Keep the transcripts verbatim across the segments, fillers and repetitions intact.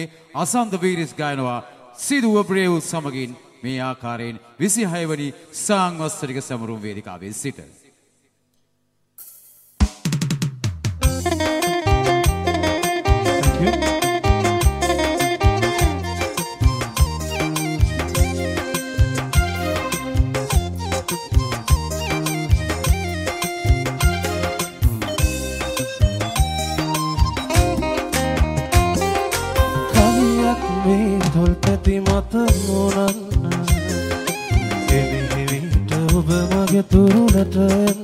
අසන්ත වීරිස් ගායනවා සිදුව ප්‍රේව් සමගින් මේ ආකාරයෙන් විසිහය වෙනි සංවත්සරික සමරුම් වේදිකාවේ සිට තොල්පැති මත මොනන්න එවිහිවිට ඔබ මගේ තුරුලට එන්න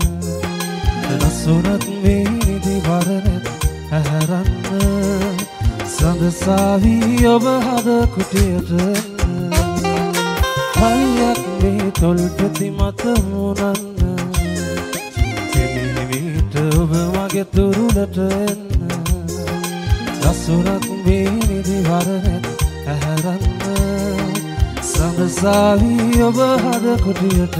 නසුනත් වේනිදි වරණත් ඇහැරන්න සඳසාවී ඔබ හද කුටියට එන්න හයියක් මේ තොල්පැති මත මොනන්න එවිහිවිට ඔබ මගේ තුරුලට එන්න නසුනත් වේනිදි වරණත් ඇහැරන්න සඳසාවී ඔබ හද කුටියට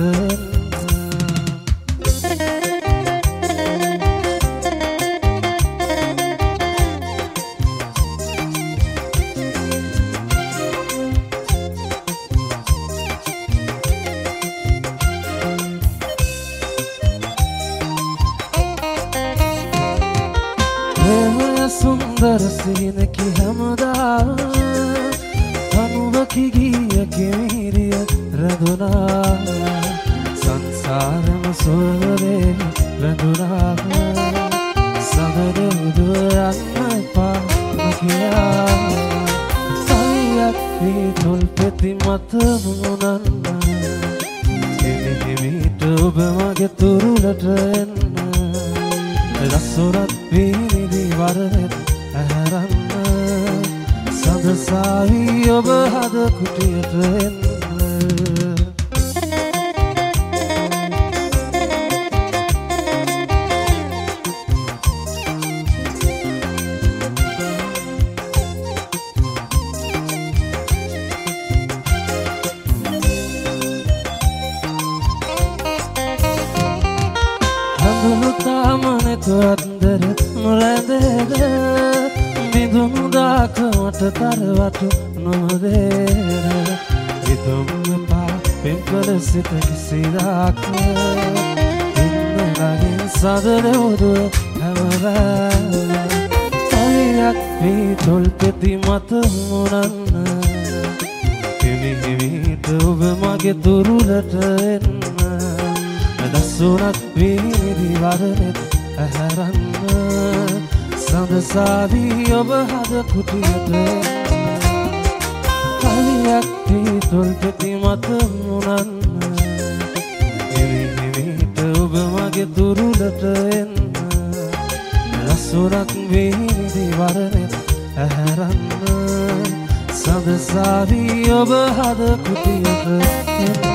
සුන්දර සිහිනකි හැමදාම අනුවකි ගිය කෙමිරිය රැඳුනා සංසාරම සොරේ රැඳුනා සමරදුව යන්න එපා කියා සයියක් වී තොල්පැති මත මුණන්න එමිහිමිට ඔබ මගේ තුරුලට එන්න රසොරත් වීනිදි වරණත් ඇහැරන්න සඳසාවී ඔබ හද කුටියට එන්න අන්දර නොරැඳේද විදුණු දාක මට තරවටු නොදේර විදුම් එපා පෙම්කල සිත කිසිදාක ඉන්නලගින් සදරවදුව හැමවැ සයියක් වී තොල්පැති මත මුණන්න හිමිහිමිට ඔබ මගේ තුරුලට එන්න දසුනත් වීනිදි වරණත් ඇහැරන්න සඳසාවී ඔබ හද කුටියට කලියක් වී තොල්පැති මත මුණන්න හිමිහිමිට ඔබ මගේ දුරුලට එන්න ලසුනක් වීනිදි වරණත් ඇහැරන්න සඳසාවී ඔබ හද කුටියට එන්න